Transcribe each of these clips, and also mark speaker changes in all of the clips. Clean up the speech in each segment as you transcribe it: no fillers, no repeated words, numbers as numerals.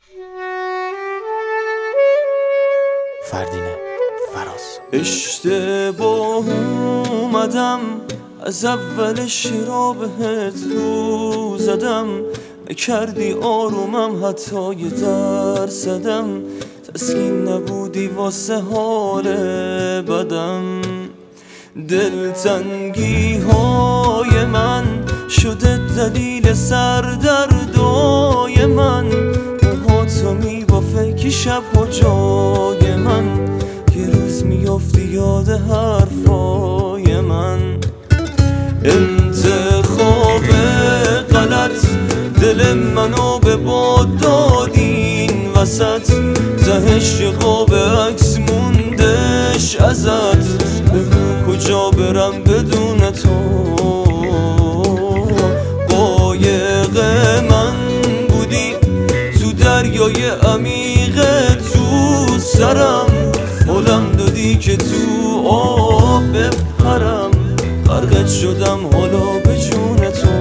Speaker 1: فردینه فراز.
Speaker 2: اشتباه اومدم از اولش را بهت رو زدم، کردی آرومم حتی یه درصدم، تسکین نبودی واسه حال بدم. دلتنگی های من شده دلیل سردردای من، موهاتو میبافه که شبها جای من، یه روز میافتی یاد حرفای من. انتخاب غلط دل منو به باد دادین وسط، تهش یه قاب عکس موندش ازت، بگو کجا برم بدون تو. قایق من بودی تو دریای عمیق تو سرم، حالم دادی که تو آب بپرم، غرقت شدم حالا به جون تو.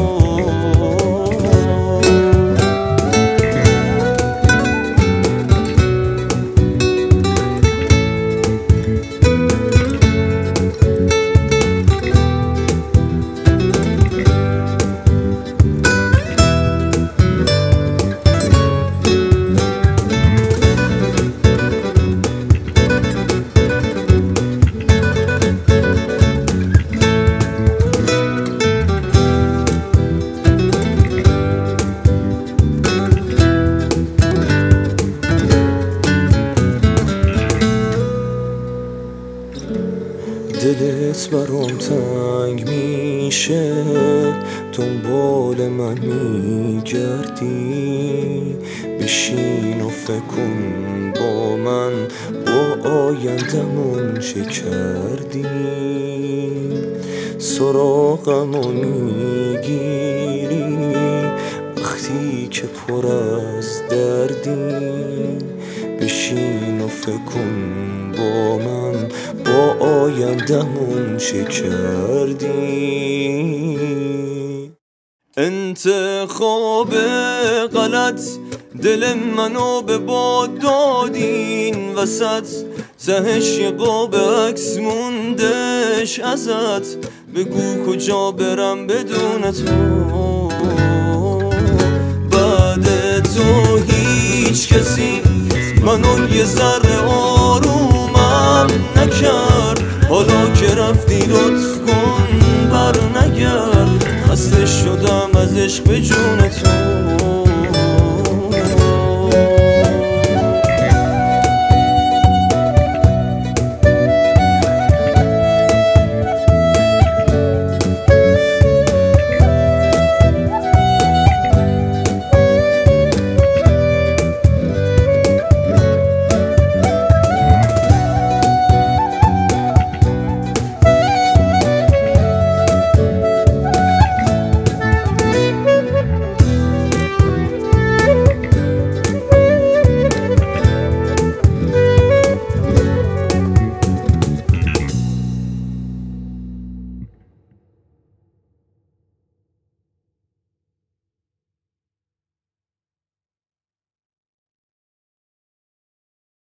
Speaker 2: دلت برام تنگ میشه، دنبال من میگردی، بشین و فکر کن با من، با آیندمون چه کردی. سراغمو میگیری وقتی که پر از دردی، بشین و فکر کن با من، با آیندمون چه کردی. انتخاب غلط دل منو به باد دادین وسط، تهش یه قاب عکس موندش ازت، بگو کجا برم بدون تو. بعد تو هیچ کسی منو یه ذره آرومم نکرد، حالا که رفتی لطف کن بر نگرد، خسته شدم از عشق به جون تو.